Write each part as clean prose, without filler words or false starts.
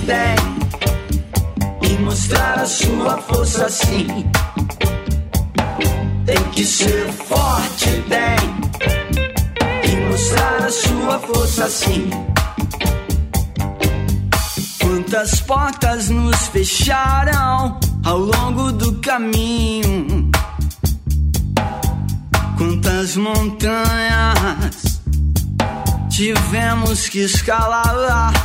tem. E mostrar a sua força sim. Tem que ser forte, tem. E mostrar a sua força sim. Quantas portas nos fecharam ao longo do caminho. Quantas montanhas tivemos que escalar.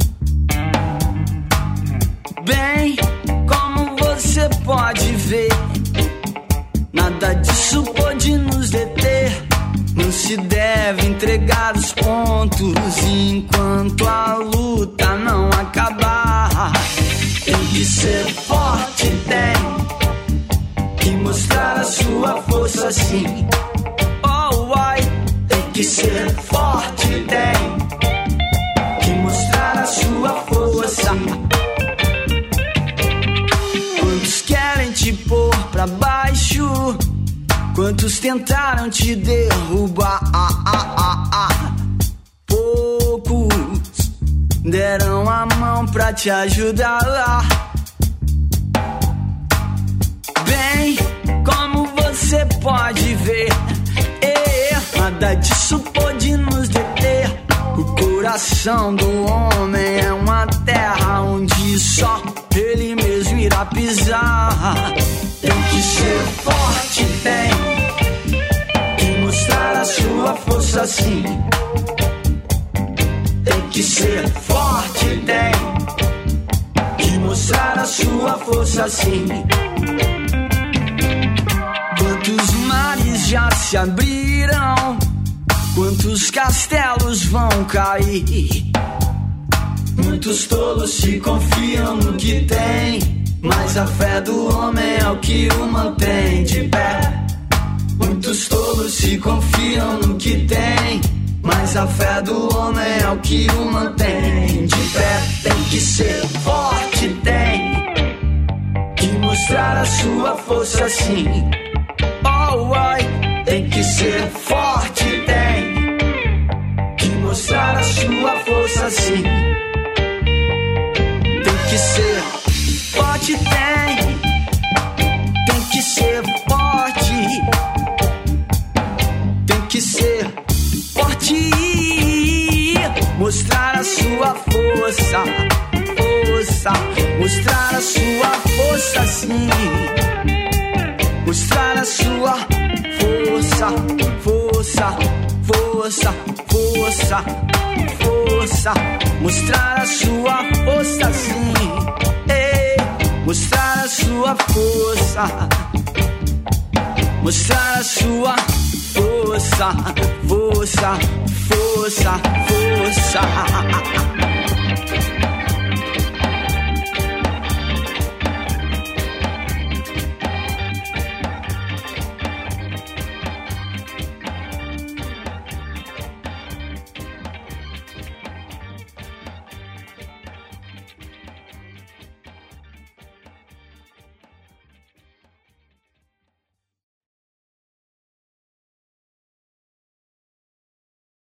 Bem, como você pode ver, nada disso pode nos deter. Não se deve entregar os pontos enquanto a luta não acabar. Tem que ser forte, tem. E mostrar a sua força sim. Oh, ai, tem que ser forte, tem. E mostrar a sua força. Quantos querem te pôr pra baixo? Quantos tentaram te derrubar? Poucos deram a mão pra te ajudar. Bem, como você pode ver, nada disso pode nos deter. O coração do homem é uma terra onde só ele mesmo irá pisar. Tem que ser forte, tem. E mostrar a sua força sim. Tem que ser forte, tem. E mostrar a sua força sim. Quantos mares já se abriram? Quantos castelos vão cair? Muitos tolos se confiam no que tem, mas a fé do homem é o que o mantém de pé. Muitos tolos se confiam no que tem, mas a fé do homem é o que o mantém de pé. Tem que ser forte, tem. E mostrar a sua força sim. Oh, ai, tem que ser forte, tem. E mostrar a sua força sim. Tem que ser forte, tem. Tem que ser forte. Tem que ser forte. Mostrar a sua força. Força. Mostrar a sua força sim. Mostrar a sua força. Força. Força. Força. Força. Mostrar a sua força sim. Mostrar a sua força. Mostrar a sua força. Força. Força. Força.